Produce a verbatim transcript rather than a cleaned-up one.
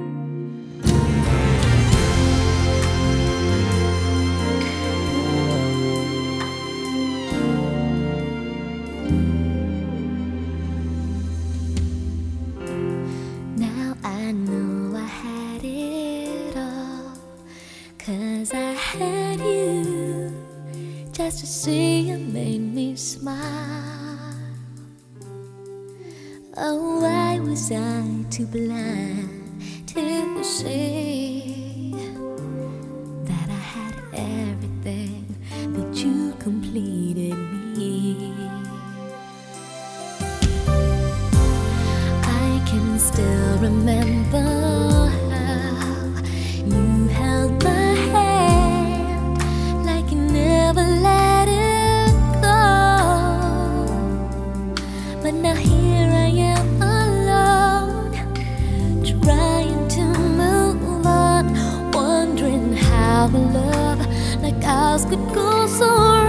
Now I know I had it all, 'cause I had you. Just to see you made me smile. Oh, why was I too blind to see that I had everything, that you completed me? I can still remember how you held my hand like you never let it go. But now here I am alone, trying to move on, wondering how a love like ours could go so wrong.